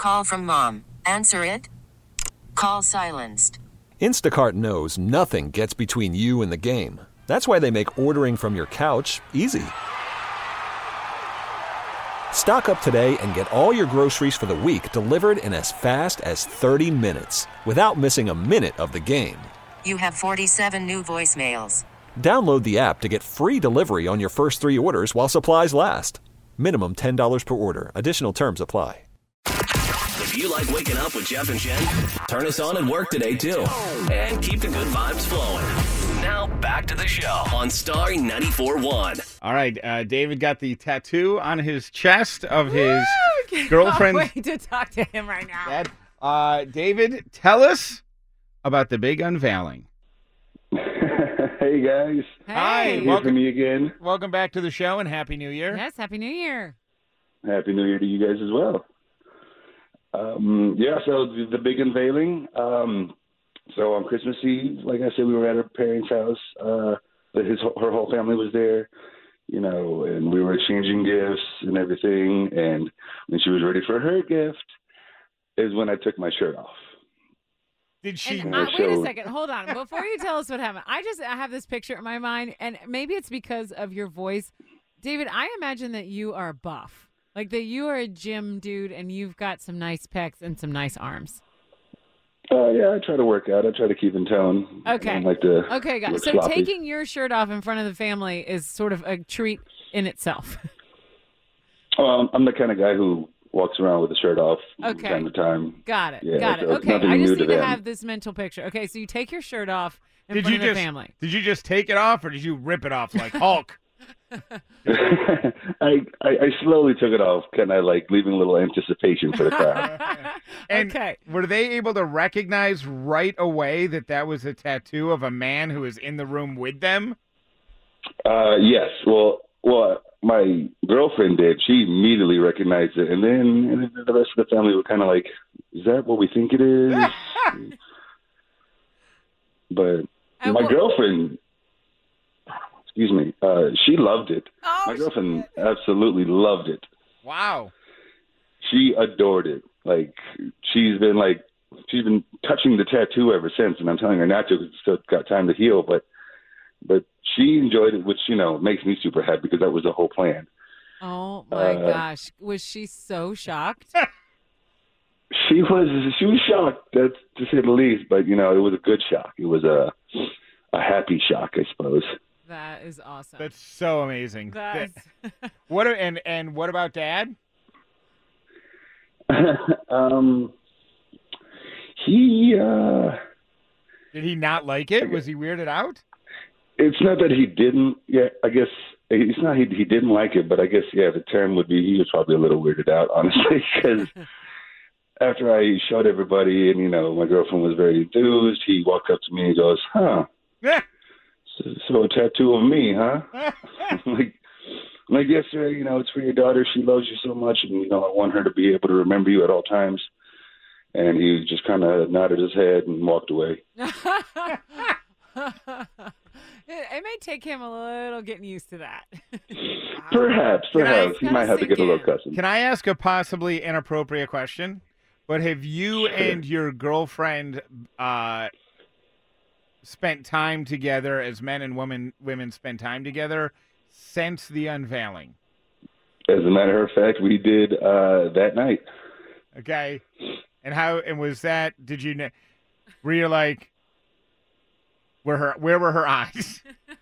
Call from mom. Answer it. Call silenced. Instacart knows nothing gets between you and the game. That's why they make ordering from your couch easy. Stock up today and get all your groceries for the week delivered in as fast as 30 minutes without missing a minute of the game. You have 47 new voicemails. Download the app to get free delivery on your first 3 orders while supplies last. Minimum $10 per order. Additional terms apply. If you like waking up with Jeff and Jen, turn us on at work today, too. And keep the good vibes flowing. Now, back to the show on Star 94.1. All right, David got the tattoo on his chest of his girlfriend. Can't wait to talk to him right now. David, tell us about the big unveiling. Hey, guys. Hi. Hey. Hear from me again. Welcome back to the show and Happy New Year. Yes, Happy New Year. Happy New Year to you guys as well. So the big unveiling. So on Christmas Eve, like I said, we were at her parents' house. Her whole family was there, and we were exchanging gifts and everything. And when she was ready for her gift is when I took my shirt off. Did she? And, wait a second. Hold on. Before you tell us what happened, I have this picture in my mind, and maybe it's because of your voice. David, I imagine that you are buff. Like that you are a gym dude and you've got some nice pecs and some nice arms. I try to work out. I try to keep in tone. Okay. I don't like to Okay, guys. look So sloppy. taking your shirt off in front of the family is sort of a treat in itself. I'm the kind of guy who walks around with the shirt off from Okay. time to time. Got it. Yeah, Got it. so it's Okay. nothing I just new to need to them. have this mental picture. Okay, so you take your shirt off in Did front you of the just family. Did you just take it off or did you rip it off like Hulk? I slowly took it off, kind of like leaving a little anticipation for the crowd. And Okay. were they able to recognize right away that was a tattoo of a man who was in the room with them? Yes. Well, my girlfriend did. She immediately recognized it, and then the rest of the family were kind of like, "Is that what we think it is?" But And my what- girlfriend, excuse me, she loved it. Oh, My girlfriend absolutely loved it. Wow. She adored it. Like she's been touching the tattoo ever since, and I'm telling her not to because it's still got time to heal. But she enjoyed it, which makes me super happy because that was the whole plan. Oh my gosh. Was she so shocked? She was shocked, that's to say the least. But it was a good shock. It was a happy shock, I suppose. That is awesome. That's so amazing. That's What and what about Dad? He Did he not like it? Was he weirded out? it's not that he didn't. Yeah, I guess it's not he didn't like it, but I guess the term would be he was probably a little weirded out, honestly, because after I showed everybody and my girlfriend was very enthused, he walked up to me and goes, "Huh? So a tattoo of me, huh?" I'm like, "Yes, sir. It's for your daughter. She loves you so much, and I want her to be able to remember you at all times." And he just kind of nodded his head and walked away. It may take him a little getting used to that. Perhaps he might have to get a little sink in. accustomed. Can I ask a possibly inappropriate question? But have you and your girlfriend spent time together as men and women spend time together since the unveiling? As a matter of fact, we did that night. Okay. And was that? Did you? Were you like? Where were her eyes?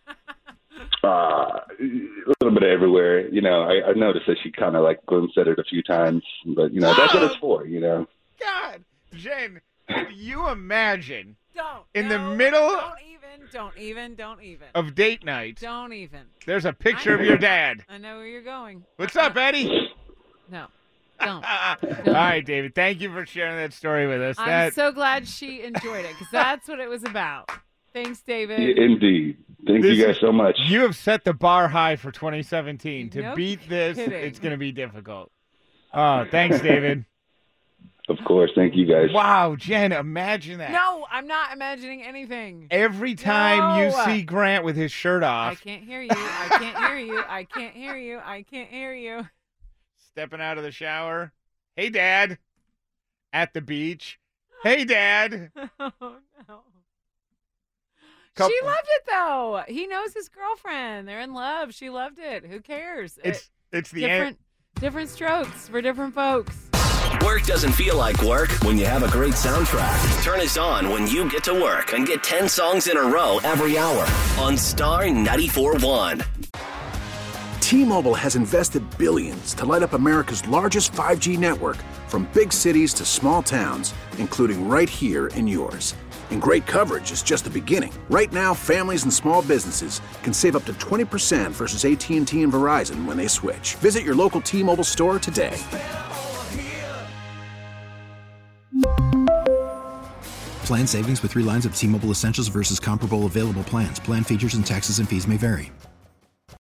A little bit everywhere. I noticed that she kind of glimpsed at it a few times, but that's what it's for. God, Jen, can you imagine Don't. In the No, middle- Don't even. of date night? Don't even. There's a picture of your dad. I know where you're going. What's up, Eddie? No. Don't. All right, David. Thank you for sharing that story with us. I'm so glad she enjoyed it because that's what it was about. Thanks, David. Indeed. Thank you guys so much. You have set the bar high for 2017. To No beat this, kidding. it's going to be difficult. Oh, thanks, David. Of course. Thank you guys. Wow, Jen, imagine that. No, I'm not imagining anything. Every time you No. see Grant with his shirt I off, can't hear you. I can't hear you. I can't hear you. I can't hear you. stepping out of the shower, hey, Dad. at the beach. Hey, Dad. Oh, no. Couple- She loved it, though. He knows his girlfriend. They're in love. She loved it. Who cares? It's the end. Different strokes for different folks. Work doesn't feel like work when you have a great soundtrack. Turn us on when you get to work and get 10 songs in a row every hour on Star 94.1. T-Mobile has invested billions to light up America's largest 5G network, from big cities to small towns, including right here in yours. And great coverage is just the beginning. Right now, families and small businesses can save up to 20% versus AT&T and Verizon when they switch. Visit your local T-Mobile store today. Plan savings with 3 lines of T-Mobile Essentials versus comparable available plans. Plan features and taxes and fees may vary.